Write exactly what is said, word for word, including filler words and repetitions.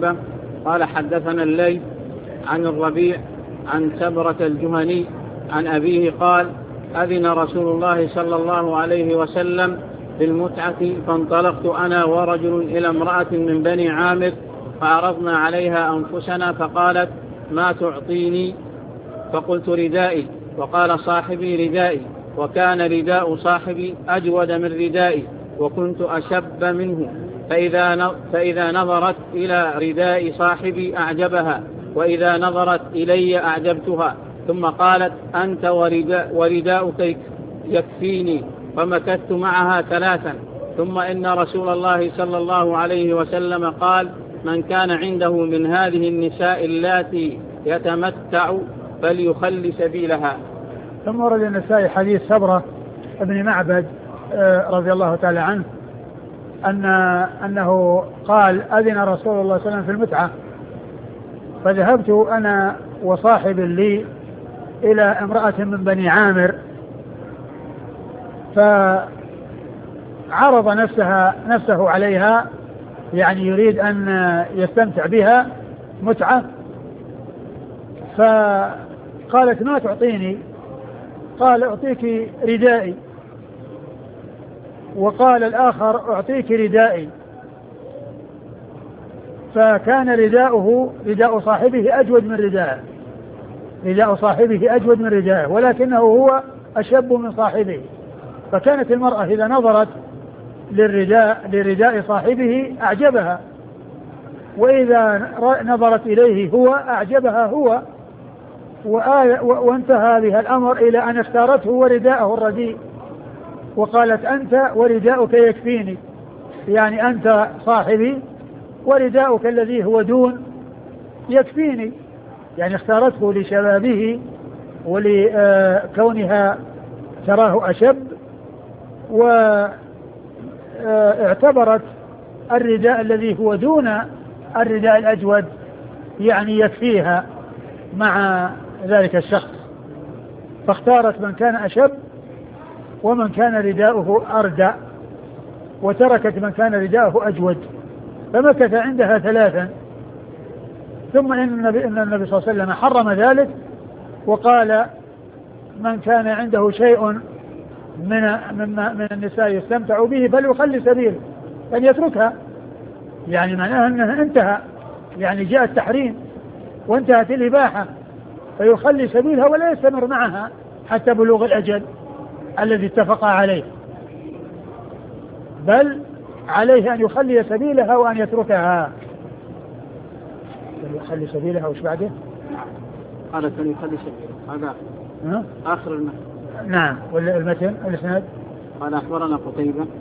قتيبة قال حدثنا الليث عن الربيع عن سبرة الجهني عن أبيه قال أذن رسول الله صلى الله عليه وسلم بالمتعة فانطلقت أنا ورجل إلى امرأة من بني عامر فعرضنا عليها أنفسنا فقالت ما تعطيني؟ فقلت ردائي. وقال صاحبي ردائي، وكان رداء صاحبي أجود من ردائي وكنت أشب منه، فإذا فإذا نظرت إلى رداء صاحبي أعجبها وإذا نظرت إلي أعجبتها. ثم قالت أنت ورداء ورداؤك يكفيني، فمكثت معها ثلاثا. ثم إن رسول الله صلى الله عليه وسلم قال من كان عنده من هذه النساء اللاتي يتمتع فليخل سبيلها. ثم ورد النسائي حديث سبرة ابن معبد رضي الله تعالى عنه أن أنه قال أذن رسول الله صلى الله عليه وسلم في المتعة فذهبت أنا وصاحب لي إلى امرأة من بني عامر فعرض نفسها نفسه عليها، يعني يريد أن يستمتع بها متعة، فقالت ما تعطيني؟ قال أعطيك ردائي. وقال الآخر أعطيك ردائي. فكان رداؤه رداء صاحبه أجود من ردائه رداء صاحبه أجود من ردائه ولكنه هو أشب من صاحبه. فكانت المرأة إذا نظرت للرداء لرداء صاحبه أعجبها، وإذا نظرت إليه هو أعجبها هو، وانتهى بها الأمر إلى أن اختارته ورداءه الرديء، وقالت أنت ورداؤك يكفيني، يعني أنت صاحبي ورداؤك الذي هو دون يكفيني، يعني اختارته لشبابه ولكونها تراه أشب، واعتبرت الرداء الذي هو دون الرداء الأجود يعني يكفيها مع ذلك الشخص، فاختارت من كان أشب ومن كان رداؤه أردى، وتركت من كان رداؤه أجود، فمكث عندها ثلاثا. ثم إن النبي, إن النبي صلى الله عليه وسلم حرم ذلك وقال من كان عنده شيء من, من, من النساء يستمتع به فليخلي سبيله، أن يتركها، يعني معناها أنه انتهى، يعني جاء التحريم وانتهت الإباحة، فيخلي سبيلها ولا يستمر معها حتى بلوغ الأجل الذي اتفق عليه، بل عليه أن يخلي سبيلها وأن يتركها. يخلي سبيلها وش بعده؟ قال كان يخلي سبيلها هذا آخر المتن. نعم. والمتن الإسناد قال أخبرنا قتيبة